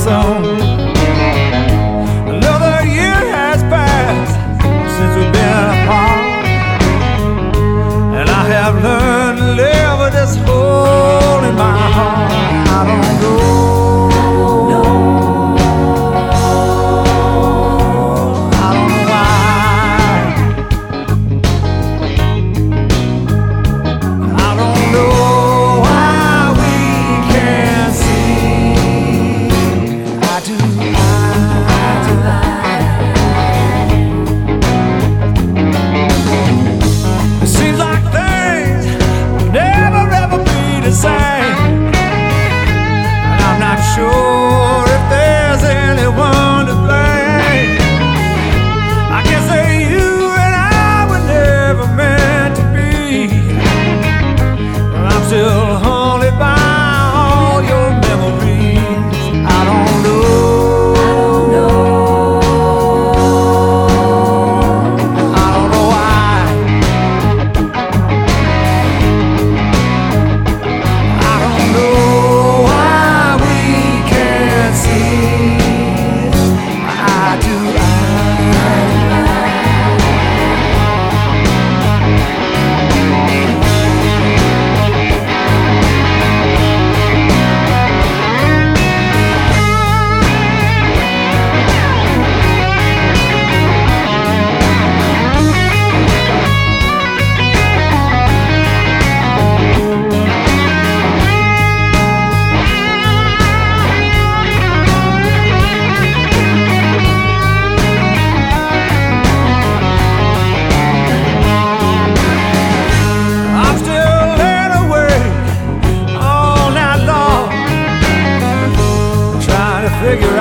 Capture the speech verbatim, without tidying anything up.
song. Another year has passed since we've been apart, and I have learned to live with this hole in my heart. I don't know. Sure if there's anyone to blame. I guess that you and I were never meant to be, but I'm still haunted by all your memories. I don't know. Figure